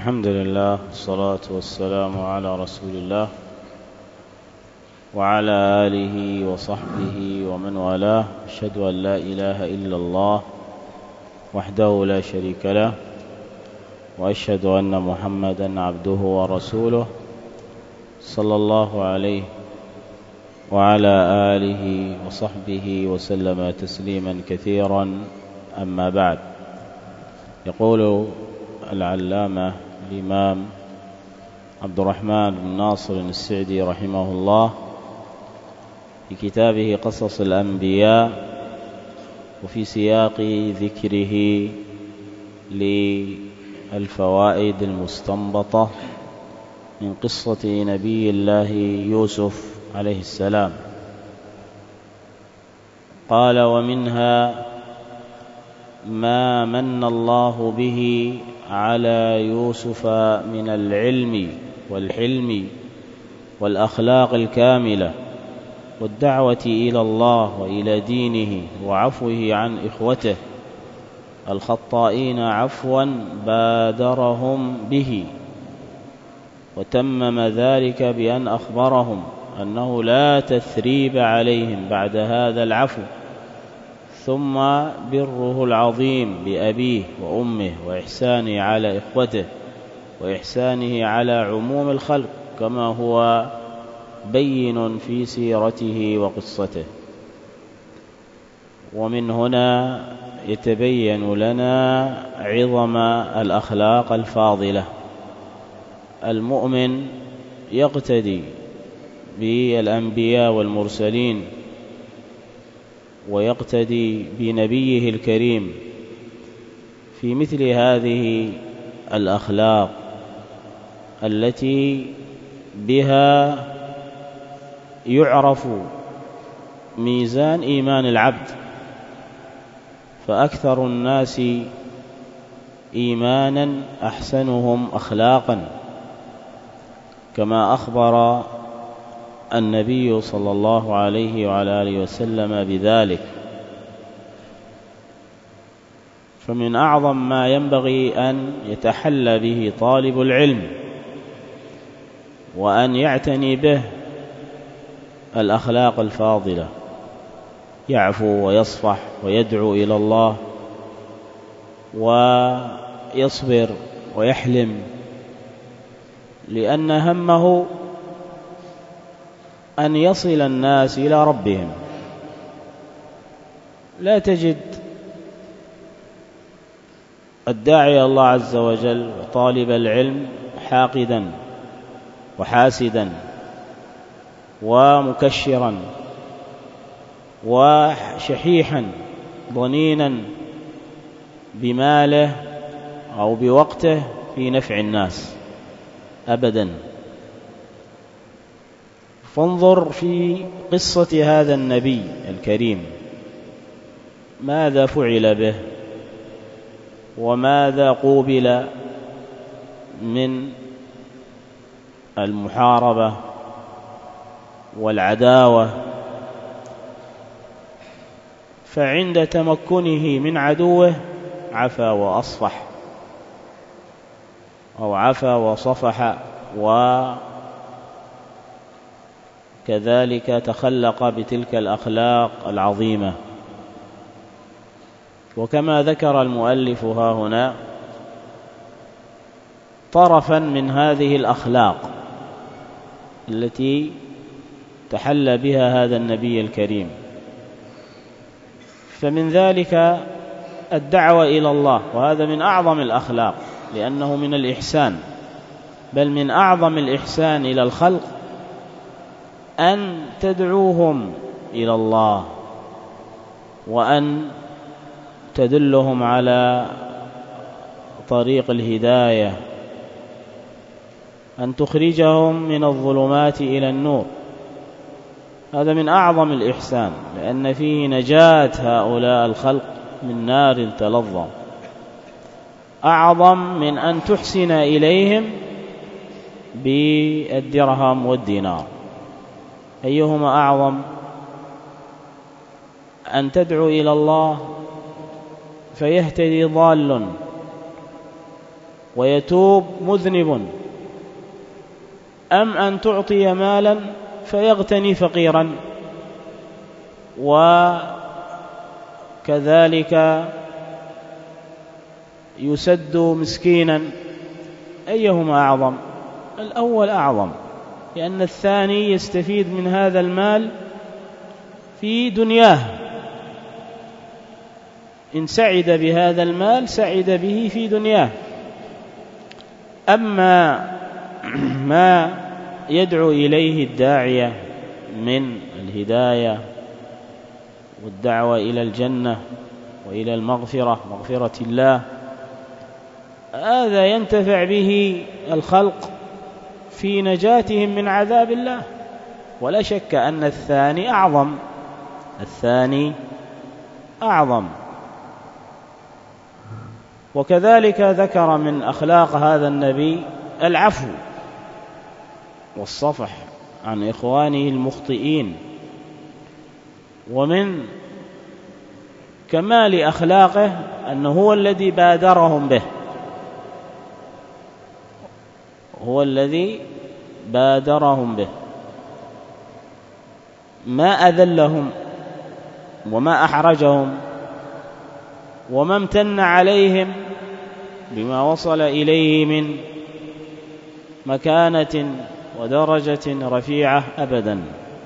الحمد لله والصلاة والسلام على رسول الله وعلى آله وصحبه ومن والاه. أشهد أن لا إله إلا الله وحده لا شريك له، وأشهد أن محمدا عبده ورسوله صلى الله عليه وعلى آله وصحبه وسلم تسليما كثيرا. أما بعد، يقول العلامة الإمام عبد الرحمن بن ناصر السعدي رحمه الله في كتابه قصص الأنبياء، وفي سياق ذكره للفوائد المستنبطة من قصة نبي الله يوسف عليه السلام، قال: ومنها ما من الله به على يوسف من العلم والحلم والأخلاق الكاملة والدعوة إلى الله وإلى دينه، وعفوه عن إخوته الخطائين عفوا بادرهم به، وتمم ذلك بأن أخبرهم أنه لا تثريب عليهم بعد هذا العفو، ثم بره العظيم بأبيه وأمه، وإحسانه على إخوته، وإحسانه على عموم الخلق كما هو بين في سيرته وقصته. ومن هنا يتبين لنا عظم الأخلاق الفاضلة. المؤمن يقتدي بالأنبياء والمرسلين، ويقتدي بنبيه الكريم في مثل هذه الأخلاق التي بها يعرف ميزان إيمان العبد، فأكثر الناس إيمانا أحسنهم أخلاقا، كما أخبر النبي صلى الله عليه وعلى آله وسلم بذلك. فمن أعظم ما ينبغي أن يتحلى به طالب العلم وأن يعتني به الأخلاق الفاضلة، يعفو ويصفح ويدعو إلى الله ويصبر ويحلم، لأن همه أن يصل الناس إلى ربهم. لا تجد الداعي الله عز وجل وطالب العلم حاقدا وحاسدا ومكشرا وشحيحا ضنينا بماله أو بوقته في نفع الناس أبدا. فانظر في قصة هذا النبي الكريم، ماذا فعل به وماذا قوبل من المحاربة والعداوة. فعند تمكنه من عدوه عفا وأصفح، أو عفا وصفح، وكذلك تخلق بتلك الأخلاق العظيمة. وكما ذكر المؤلف ها هنا طرفا من هذه الأخلاق التي تحلى بها هذا النبي الكريم، فمن ذلك الدعوة إلى الله، وهذا من أعظم الأخلاق، لأنه من الإحسان، بل من أعظم الإحسان إلى الخلق أن تدعوهم إلى الله، وأن تدلهم على طريق الهداية، أن تخرجهم من الظلمات إلى النور. هذا من أعظم الإحسان، لأن فيه نجاة هؤلاء الخلق من نار تلظى، أعظم من أن تحسن إليهم بالدرهم والدينار. أيهما أعظم؟ أن تدعو إلى الله فيهتدي ضال ويتوب مذنب، أم أن تعطي مالا فيغتني فقيرا وكذلك يسد مسكينا؟ أيهما أعظم؟ الأول أعظم، لأن الثاني يستفيد من هذا المال في دنياه، إن سعد بهذا المال سعد به في دنياه. أما ما يدعو إليه الداعية من الهداية والدعوة إلى الجنة وإلى المغفرة، مغفرة الله، هذا ينتفع به الخلق في نجاتهم من عذاب الله، ولا شك أن الثاني أعظم، الثاني أعظم. وكذلك ذكر من أخلاق هذا النبي العفو والصفح عن إخوانه المخطئين، ومن كمال أخلاقه أنه هو الذي بادرهم به، هو الذي بادرهم به، ما أذلهم وما أحرجهم وما امتن عليهم بما وصل إليه من مكانة ودرجة رفيعة أبدا.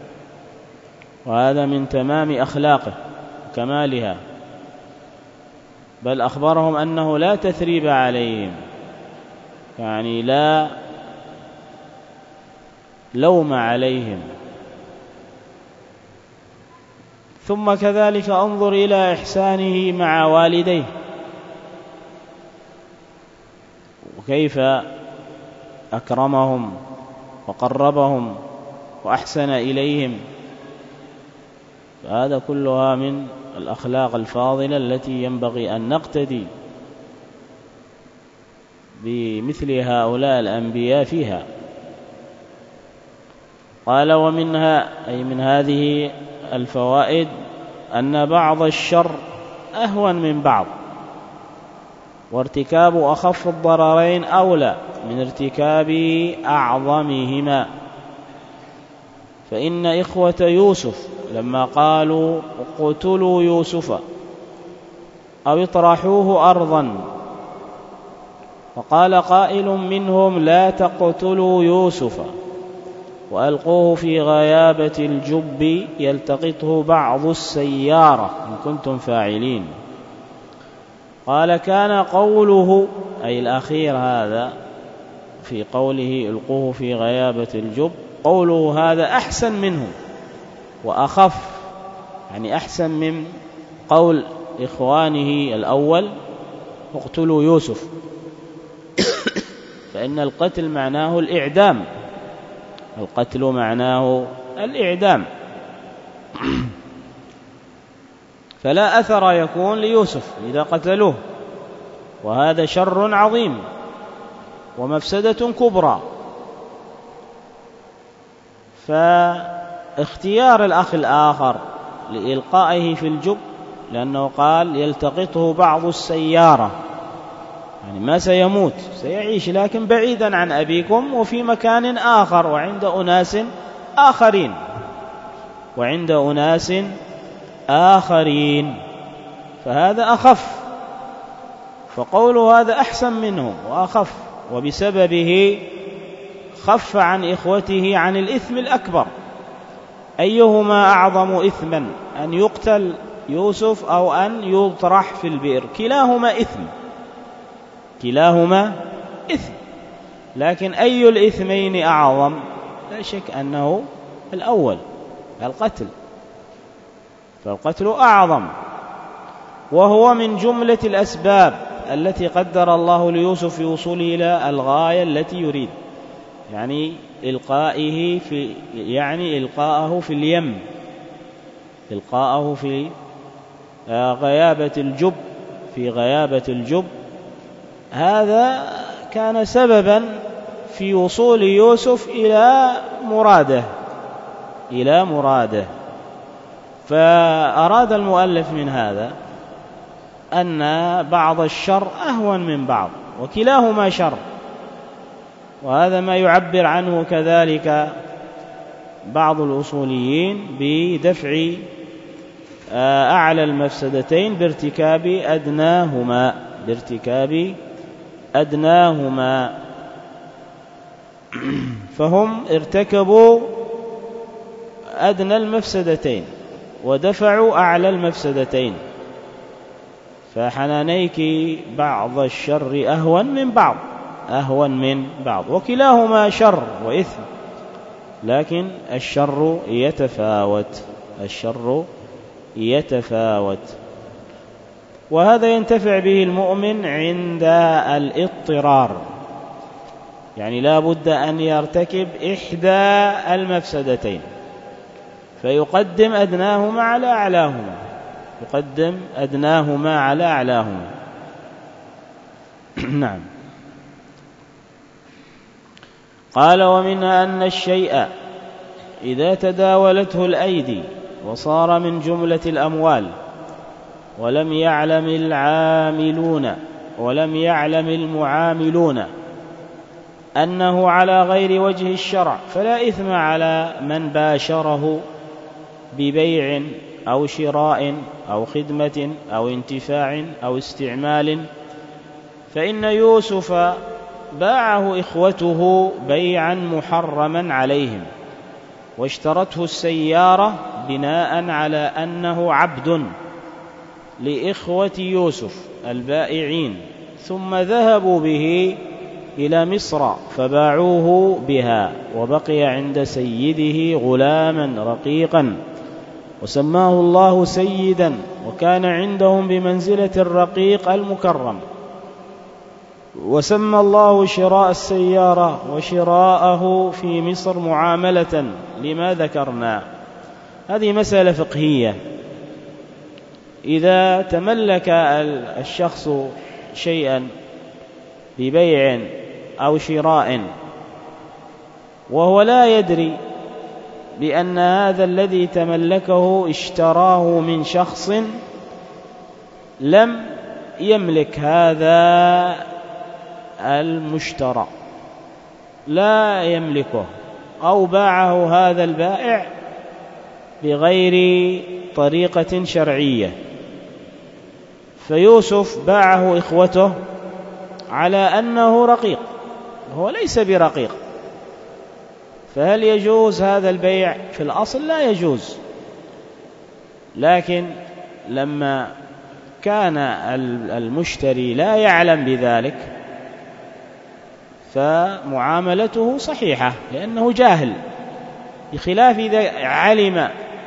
وهذا من تمام أخلاقه وكمالها، بل أخبرهم أنه لا تثريب عليهم، يعني لا لوم عليهم. ثم كذلك انظر إلى إحسانه مع والديه، وكيف أكرمهم وقربهم وأحسن إليهم، فهذا كلها من الأخلاق الفاضلة التي ينبغي أن نقتدي بمثل هؤلاء الأنبياء فيها. قال: ومنها، أي من هذه الفوائد، أن بعض الشر أهون من بعض، وارتكاب أخف الضررين أولى من ارتكاب أعظمهما. فإن إخوة يوسف لما قالوا: اقتلوا يوسف أو اطرحوه أرضا، فقال قائل منهم: لا تقتلوا يوسف وألقوه في غيابة الجب يلتقطه بعض السيارة إن كنتم فاعلين. قال: كان قوله، أي الأخير هذا في قوله ألقوه في غيابة الجب، قوله هذا أحسن منه وأخف، يعني أحسن من قول إخوانه الأول: اقتلوا يوسف، فإن القتل معناه الإعدام، القتل معناه الإعدام، فلا أثر يكون ليوسف إذا قتلوه، وهذا شر عظيم ومفسدة كبرى. فاختيار الأخ الآخر لإلقائه في الجب، لأنه قال: يلتقطه بعض السيارة، يعني ما سيموت، سيعيش لكن بعيدا عن أبيكم وفي مكان آخر وعند أناس آخرين، وعند أناس آخرين، فهذا أخف. فقوله هذا أحسن منه وأخف، وبسببه خف عن إخوته عن الإثم الأكبر. أيهما أعظم إثما، أن يقتل يوسف أو أن يطرح في البئر؟ كلاهما إثم، كلاهما إثم، لكن أي الإثمين أعظم؟ لا شك أنه الأول، القتل، فالقتل أعظم، وهو من جملة الأسباب التي قدر الله ليوسف في وصوله إلى الغاية التي يريد، يعني إلقاءه في اليم، إلقاءه في غيابة الجب، في غيابة الجب. هذا كان سببا في وصول يوسف إلى مراده. فأراد المؤلف من هذا أن بعض الشر أهون من بعض، وكلاهما شر. وهذا ما يعبر عنه كذلك بعض الأصوليين بدفع أعلى المفسدتين بارتكاب أدناهما. فهم ارتكبوا أدنى المفسدتين ودفعوا أعلى المفسدتين، فحنانيك بعض الشر أهون من بعض، وكلاهما شر وإثم، لكن الشر يتفاوت. وهذا ينتفع به المؤمن عند الاضطرار، يعني لا بد أن يرتكب إحدى المفسدتين فيقدم أدناهما على أعلاهما. نعم. قال: ومنها أن الشيء إذا تداولته الأيدي وصار من جملة الأموال ولم يعلم المعاملون أنه على غير وجه الشرع، فلا إثم على من باشره ببيع أو شراء أو خدمة أو انتفاع أو استعمال. فإن يوسف باعه إخوته بيعا محرما عليهم، واشترته السيارة بناء على أنه عبد لإخوة يوسف البائعين، ثم ذهبوا به إلى مصر فباعوه بها، وبقي عند سيده غلاما رقيقا وسماه الله سيدا، وكان عندهم بمنزلة الرقيق المكرم. وسمى الله شراء السيارة وشراءه في مصر معاملة لما ذكرنا. هذه مسألة فقهية. إذا تملك الشخص شيئا ببيع أو شراء وهو لا يدري بأن هذا الذي تملكه اشتراه من شخص لم يملك هذا المشترى، لا يملكه، أو باعه هذا البائع بغير طريقة شرعية، فيوسف باعه إخوته على أنه رقيق، هو ليس برقيق، فهل يجوز هذا البيع؟ في الأصل لا يجوز، لكن لما كان المشتري لا يعلم بذلك فمعاملته صحيحة لأنه جاهل، بخلاف إذا علم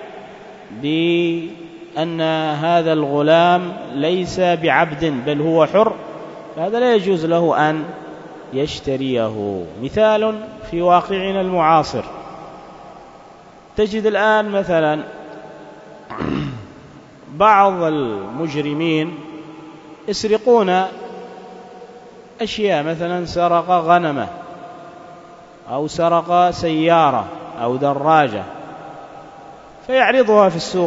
بأن هذا الغلام ليس بعبد بل هو حر، فهذا لا يجوز له أن يشتريه. مثال في واقعنا المعاصر، تجد الآن مثلا بعض المجرمين يسرقون أشياء، مثلا سرق غنمة أو سرق سيارة أو دراجة فيعرضها في السوق،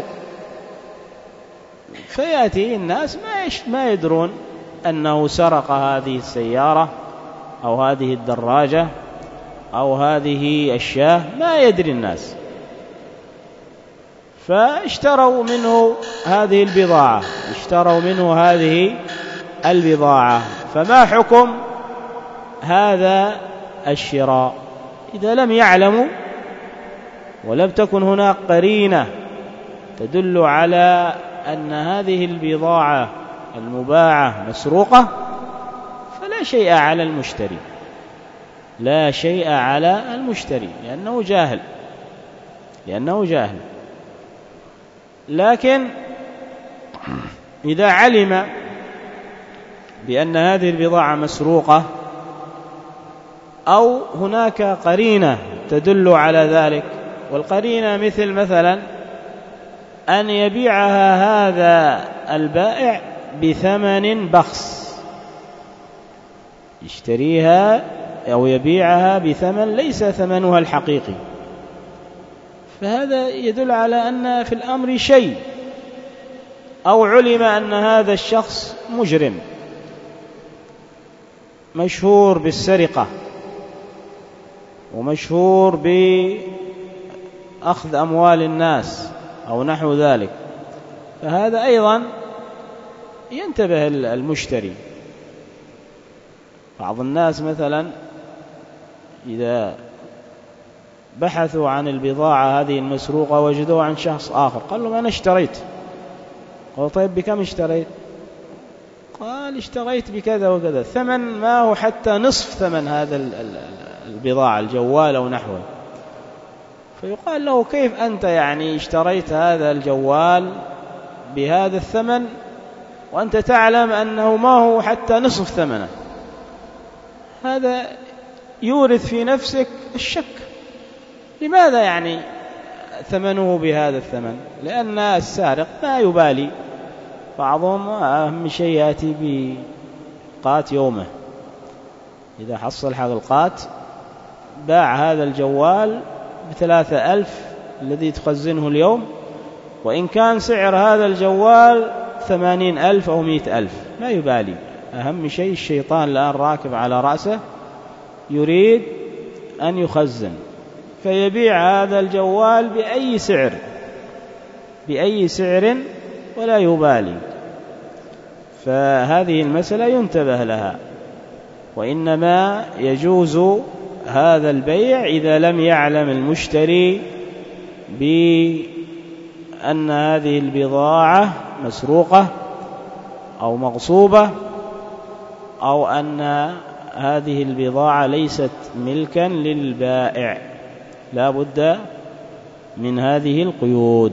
فيأتي الناس ما يدرون أنه سرق هذه السيارة أو هذه الدراجة أو هذه الشاة، ما يدري الناس، فاشتروا منه هذه البضاعة، فما حكم هذا الشراء؟ إذا لم يعلموا ولم تكن هناك قرينة تدل على أن هذه البضاعة المباعة مسروقة فلا شيء على المشتري، لأنه جاهل. لكن إذا علم بأن هذه البضاعة مسروقة أو هناك قرينة تدل على ذلك، والقرينة مثلا أن يبيعها هذا البائع بثمن بخس، يشتريها أو يبيعها بثمن ليس ثمنها الحقيقي، فهذا يدل على أن في الأمر شيء، أو علم أن هذا الشخص مجرم مشهور بالسرقة ومشهور بأخذ أموال الناس أو نحو ذلك، فهذا أيضا ينتبه المشتري. بعض الناس مثلا إذا بحثوا عن البضاعة هذه المسروقة وجدوها عن شخص آخر، قال له أنا اشتريت. قال طيب بكم اشتريت؟ قال اشتريت بكذا وكذا، ثمن ما هو حتى نصف ثمن هذا البضاعة، الجوال أو نحوه. فيقال له كيف أنت يعني اشتريت هذا الجوال بهذا الثمن وأنت تعلم أنه ما هو حتى نصف ثمنه؟ هذا يورث في نفسك الشك، لماذا يعني ثمنه بهذا الثمن؟ لأن السارق ما يبالي، بعضهم أهم شيء يأتي بقات يومه، إذا حصل حلقات باع هذا الجوال ب3,000 الذي تخزنه اليوم، وإن كان سعر هذا الجوال 80,000 أو 100,000 ما يبالي، أهم شيء الشيطان الآن راكب على رأسه يريد أن يخزن، فيبيع هذا الجوال بأي سعر ولا يبالي. فهذه المسألة ينتبه لها، وإنما يجوز هذا البيع إذا لم يعلم المشتري بأن هذه البضاعة مسروقة أو مغصوبة، أو أن هذه البضاعة ليست ملكا للبائع، لا بد من هذه القيود.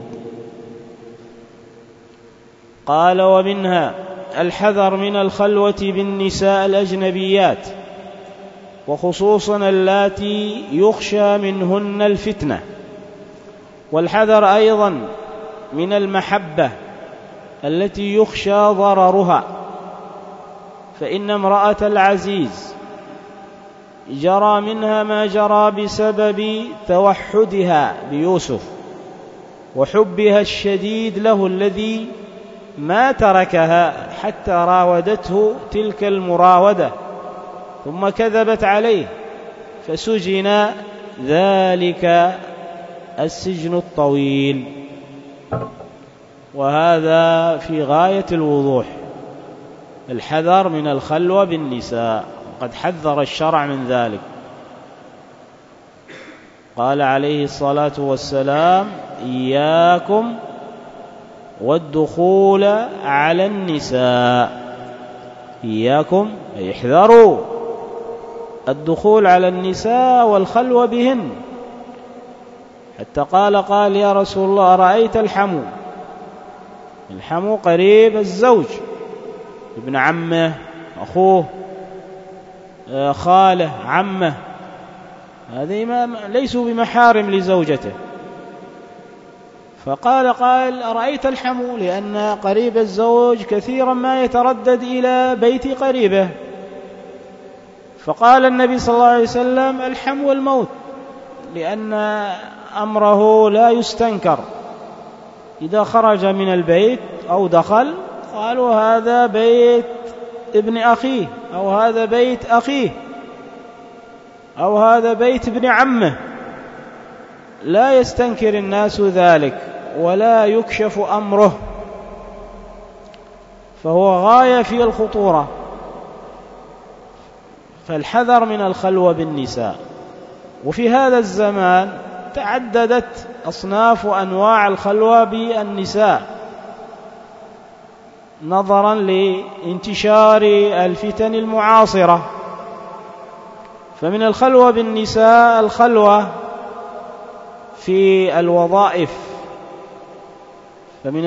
قال ومنها الحذر من الخلوة بالنساء الأجنبيات، وخصوصا اللاتي يخشى منهن الفتنة، والحذر أيضا من المحبة التي يخشى ضررها، فإن امرأة العزيز جرى منها ما جرى بسبب توحدها بيوسف وحبها الشديد له الذي ما تركها حتى راودته تلك المراودة ثم كذبت عليه فسجن ذلك السجن الطويل. وهذا في غاية الوضوح، الحذر من الخلوة بالنساء، قد حذر الشرع من ذلك. قال عليه الصلاة والسلام إياكم والدخول على النساء، إياكم أي احذروا الدخول على النساء والخلوة بهن، حتى قال يا رسول الله أرأيت الحمو؟ الحمو قريب الزوج، ابن عمه، أخوه، خاله، عمه، هذه ليسوا بمحارم لزوجته. فقال أرأيت الحمو؟ لأن قريب الزوج كثيرا ما يتردد إلى بيت قريبه. فقال النبي صلى الله عليه وسلم الحمو الموت، لأن أمره لا يستنكر، إذا خرج من البيت أو دخل قالوا هذا بيت ابن أخيه، أو هذا بيت أخيه، أو هذا بيت ابن عمه، لا يستنكر الناس ذلك ولا يكشف أمره، فهو غاية في الخطورة. فالحذر من الخلوة بالنساء. وفي هذا الزمان تعددت أصناف وأنواع الخلوة بالنساء نظرا لانتشار الفتن المعاصرة. فمن الخلوة بالنساء الخلوة في الوظائف، فمن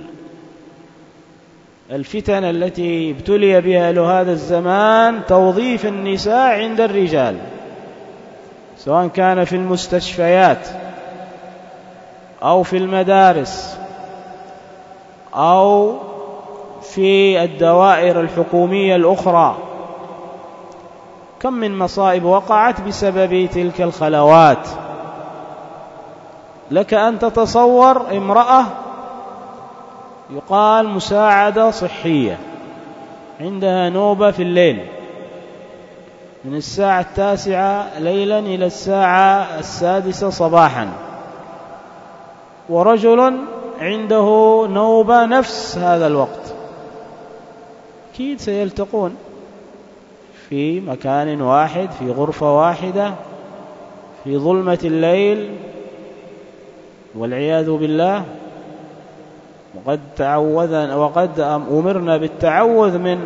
الفتن التي ابتلي بها أهل هذا الزمان توظيف النساء عند الرجال، سواء كان في المستشفيات أو في المدارس أو في الدوائر الحكومية الأخرى. كم من مصائب وقعت بسبب تلك الخلوات. لك أن تتصور امرأة يقال مساعدة صحية، عندها نوبة في الليل، من الساعة 9 ليلا إلى الساعة 6 صباحا، ورجل عنده نوبة نفس هذا الوقت، أكيد سيلتقون في مكان واحد، في غرفة واحدة، في ظلمة الليل والعياذ بالله. وقد أمرنا بالتعوذ من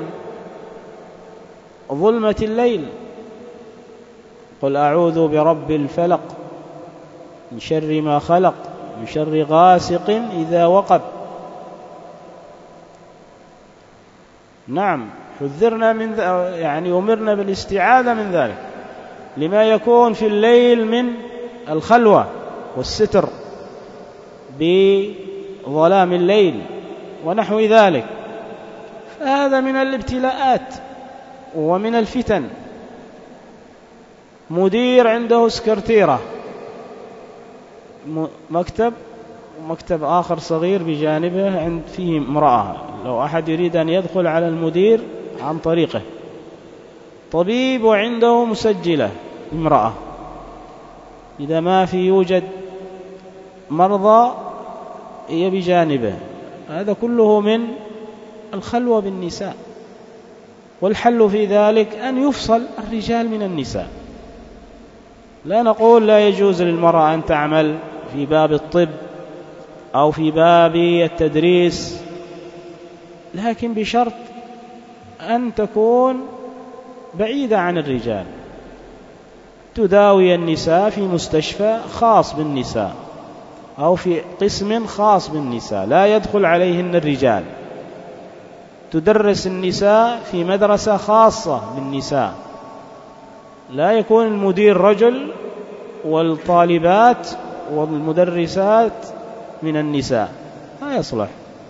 ظلمة الليل. قل أعوذ برب الفلق من شر ما خلق من شر غاسق إذا وقب. نعم، حذرنا أمرنا بالاستعاذة من ذلك، لما يكون في الليل من الخلوة والستر بظلام الليل ونحو ذلك. فهذا من الابتلاءات ومن الفتن. مدير عنده سكرتيرة، مكتب آخر صغير بجانبه فيه امرأة، لو أحد يريد أن يدخل على المدير عن طريقه. طبيب وعنده مسجلة امرأة، إذا ما يوجد مرضى هي بجانبه. هذا كله من الخلوة بالنساء. والحل في ذلك أن يفصل الرجال من النساء. لا نقول لا يجوز للمرأة أن تعمل في باب الطب أو في باب التدريس، لكن بشرط أن تكون بعيدة عن الرجال، تداوي النساء في مستشفى خاص بالنساء أو في قسم خاص بالنساء لا يدخل عليهن الرجال، تدرس النساء في مدرسة خاصة بالنساء، لا يكون المدير رجل والطالبات والمدرسات من النساء، لا يصلح.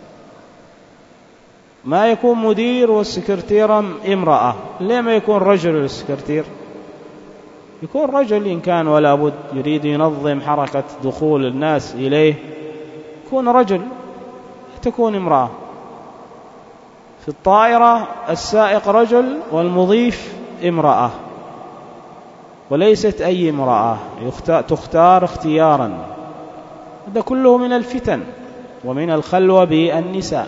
ما يكون مدير والسكرتيرة امرأة، ليه ما يكون رجل السكرتير؟ يكون رجل إن كان ولا بد، يريد ينظم حركة دخول الناس إليه، يكون رجل، تكون امرأة. في الطائرة السائق رجل والمضيف امرأة، وليست أي امرأة، تختار اختيارا. هذا كله من الفتن ومن الخلوة بالنساء.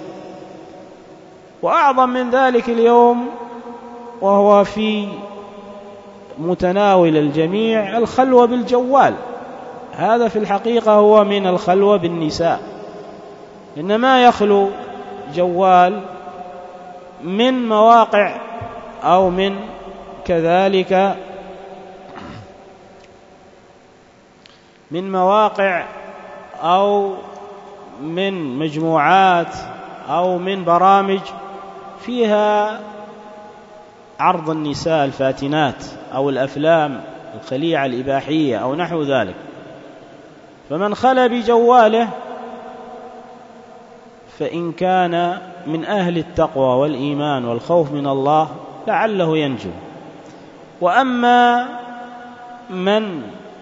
وأعظم من ذلك اليوم، وهو في متناول الجميع، الخلوة بالجوال. هذا في الحقيقة هو من الخلوة بالنساء. إنما يخلو جوال من مواقع أو من كذلك من مواقع أو من مجموعات أو من برامج فيها عرض النساء الفاتنات أو الأفلام الخليعة الإباحية أو نحو ذلك. فمن خلى بجواله فإن كان من أهل التقوى والإيمان والخوف من الله لعله ينجو. وأما من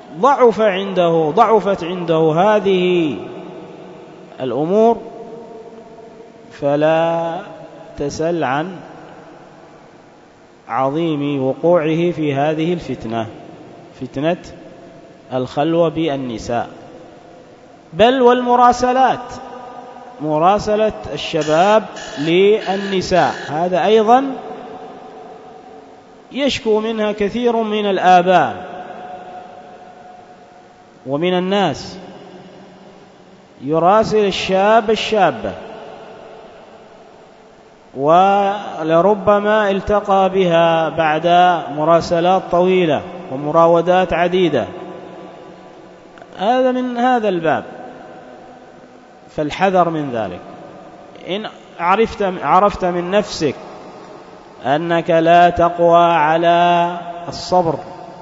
ضعفت عنده هذه الأمور فلا تسل عن عظيم وقوعه في هذه الفتنة، فتنة الخلوة بالنساء. بل والمراسلات، مراسلة الشباب للنساء، هذا أيضا يشكو منها كثير من الآباء ومن الناس. يراسل الشاب الشابة، ولربما التقى بها بعد مراسلات طويلة ومراودات عديدة. هذا من هذا الباب، فالحذر من ذلك. إن عرفت من نفسك أنك لا تقوى على الصبر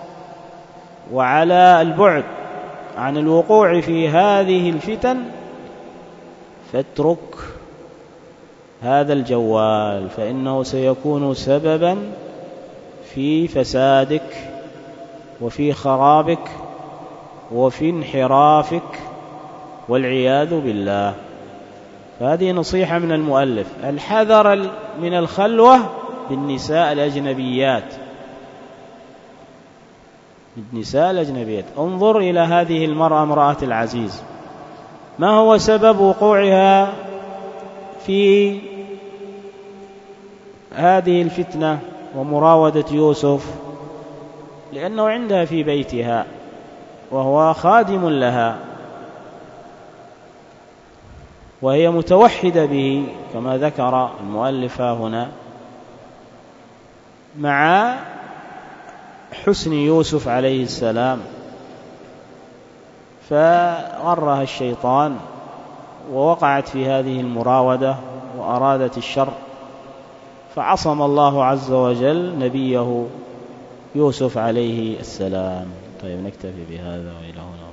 وعلى البعد عن الوقوع في هذه الفتن، فاترك هذا الجوال، فإنه سيكون سببا في فسادك وفي خرابك وفي انحرافك والعياذ بالله. فهذه نصيحة من المؤلف، الحذر من الخلوة بالنساء الأجنبيات. النساء الأجنبيات. انظر إلى هذه المرأة امرأة العزيز، ما هو سبب وقوعها في هذه الفتنة ومراودة يوسف؟ لأنه عندها في بيتها وهو خادم لها، وهي متوحدة به كما ذكر المؤلف هنا، مع حسن يوسف عليه السلام، فغرها الشيطان ووقعت في هذه المراودة وأرادت الشر، فعصم الله عز وجل نبيه يوسف عليه السلام. طيب نكتفي بهذا وإلى هنا.